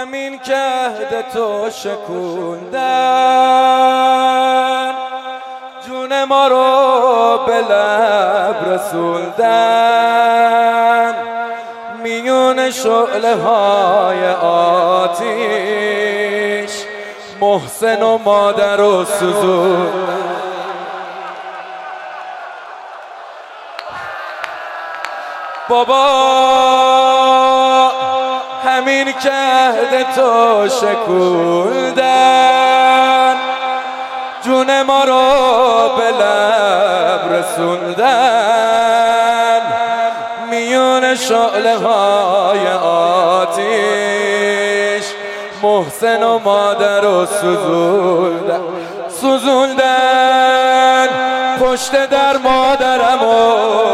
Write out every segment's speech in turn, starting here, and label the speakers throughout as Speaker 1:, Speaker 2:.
Speaker 1: همین که عهد تو شکوندن، جون ما رو به لب رسوندن، میون شعله های آتیش محسن و مادر رو سوزوندن. بابا همین که عهد تو شکوندن، جون ما رو به لب رسوندن، میون شعله های آتیش محسن و مادر رو سوزوندن پشت در مادرمو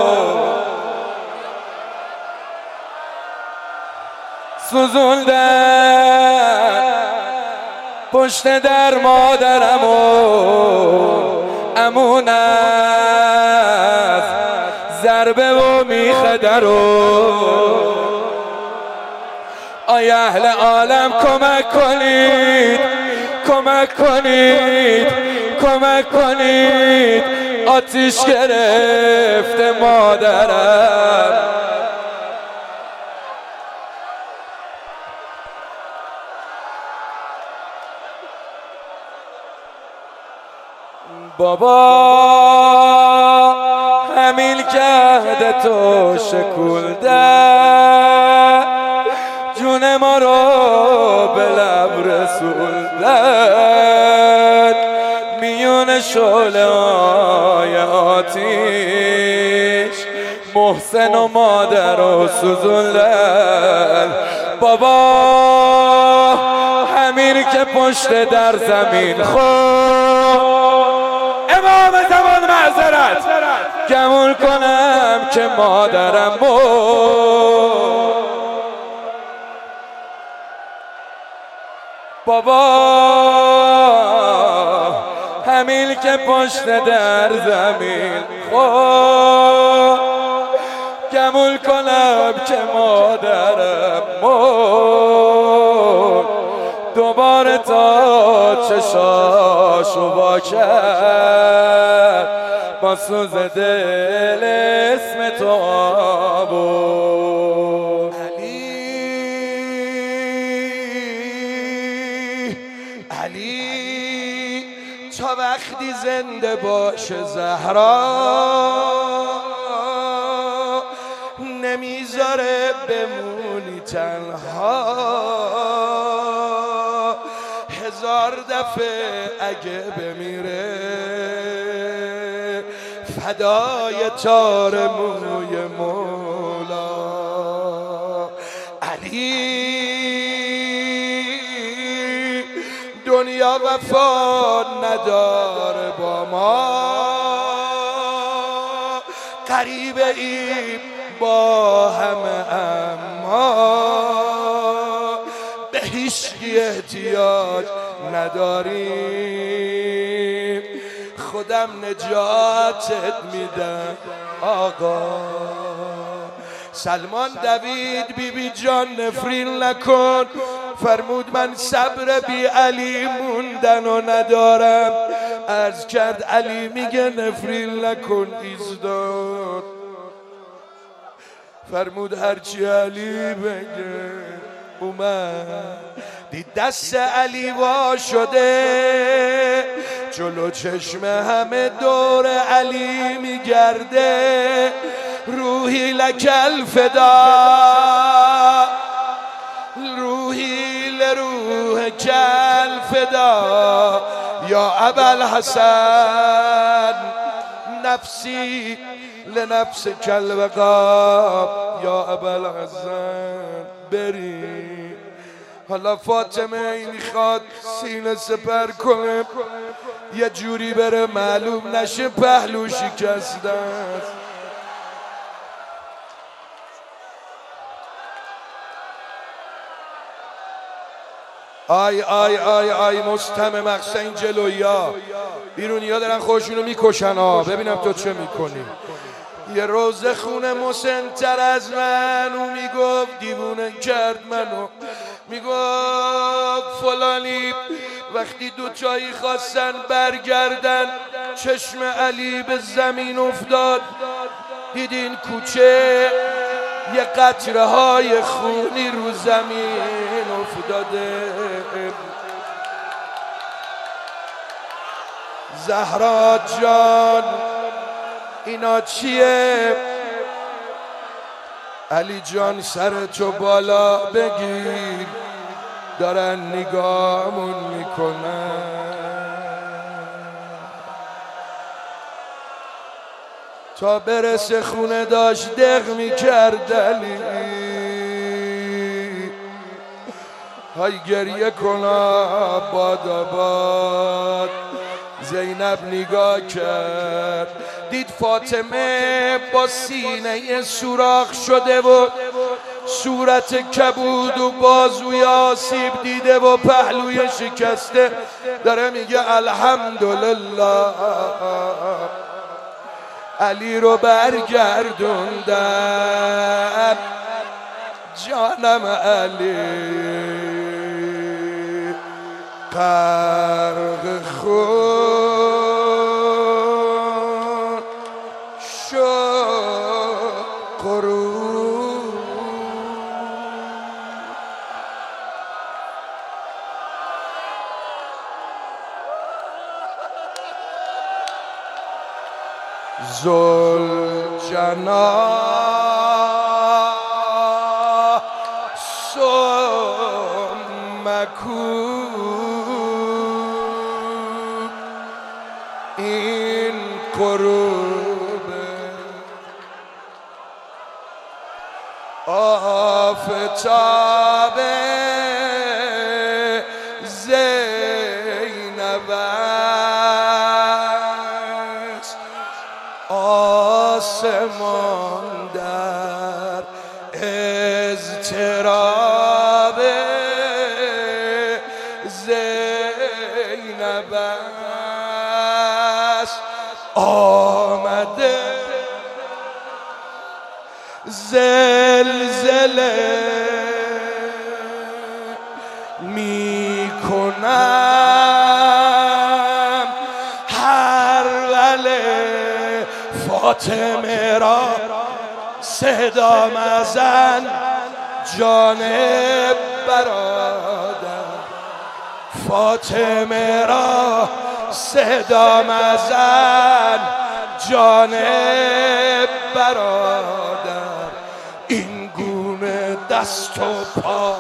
Speaker 1: سوزوندن پشت در مادرمو امون از ضربه و میخه درو. آی اهل عالم کمک کنید، کمک کنید، کمک کنید، آتیش گرفته مادرم. بابا همین که عهد تو شکوندن، جون ما رو به لب رسوندن، میون شعله های آتیش محسن و مادر رو سوزوندن. بابا همین که پشت در زمین امام زمان معذرت گمون کنم که مادرم بابا همین که پشت در زمین گمون کنم که مادرم دوباره تا چشاشو با کرد، با سوز دل اسم تو آورد. علی تا وقتی زنده باشه زهرا نمیذاره بمونی تنها. هزار دفعه اگه بمیره فدای تار موی مولا. علی دنیا وفا نداره با ما، غریبه ایم با همه اما به هیچکی احتیاج نداریم، خودم نجاتت میدم آقا. سلمان دوید بی جان نفرین نکن، فرمود من صبر بی علی موندن و ندارم. عرض کرد علی میگه نفرین نکن ایستاد. فرمود هرچی علی بگه اومد. دید دست علی وا شده، جلو چشم همه دور علی میگرده. روحی لکل فدا، روحی لروح کل فدا یا ابوالحسن، نفسی لنفس کل وقاب یا ابوالحسن. بریم حالا فاطمه این میخواد سینه سپر کنه، یه جوری بره معلوم نشه پهلو شکسته است. آی آی آی آی مستمع مقصد این جلویا بیرونی ها دارن خودشونو میکشن ها. ببینم تو چه میکنی. یه روز خونه مسن‌تر از من، او میگفت دیوونه کرد منو، میگفت فلانی وقتی دو تایی خواستن برگردن چشم علی به زمین افتاد، دیدین کوچه یه قطره های خونی رو زمین افتاده. زهرا جان اینا چیه؟ علی جان سرتو بالا بگیر، دارن نگاهمون میکنن. تا برسه خونه داشت دق میکرد علی، های گریه کنا باد آباد. زینب نگاه کرد دید فاطمه با سینه سوراخ شده و صورت کبود و بازوی آسیب دیده و پهلوی شکسته، داره میگه الحمدلله علی رو برگردوندم. جانم علی غرق خون شد غروب. ذوالجناح مکوب این غروب آفتاب زینب است، آسمان در اضطراب زینب است. آمده زلزله میکنم هر وله فاطمه را صدا مزن جان برادر، فاطمه را صدا مزن جان برادر. این گونه دست و پا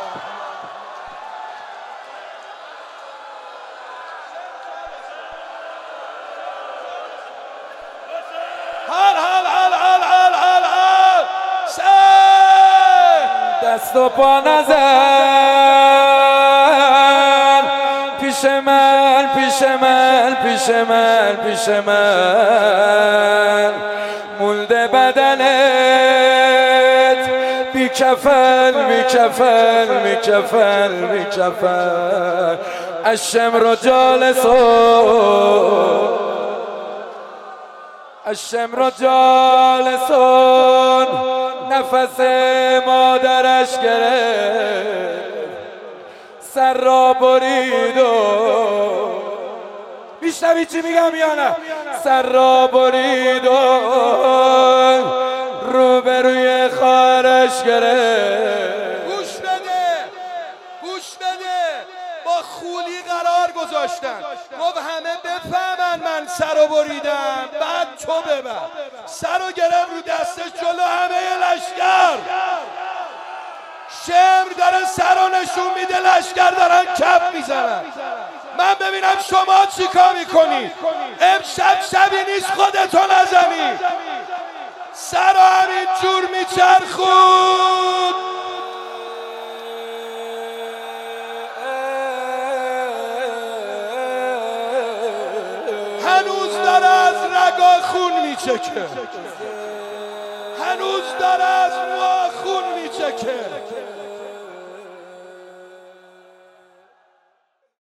Speaker 2: دست و پا نزن پیش من، پیش من، پیش من، پیش من، مولده بدنت بی کفن، بی کفن، بی کفن، بی کفن. الشمر جالسون، الشمر جالسون، نفس مادرش گرفت سر را برید و میشنوی چی میگم یا نه؟ سر را برید و روبروی خواهرش گرفت.
Speaker 1: گوش بده، گوش بده، با خولی قرار گذاشتن، گفت همه بفهمن من سر رو بریدم، بعد تو ببر. سر رو گرفت رو دستش جلو همه لشکر. شمر داره سر رو نشون میده، لشکر دارن کف میزنن. من ببینم شما چی کار میکنید. امشب شبی نیست خودتو نزنید. سر رو همین جور میچرخون. هنوز داره از رگا خون میچکه، هنوز داره از ما خون میچکه.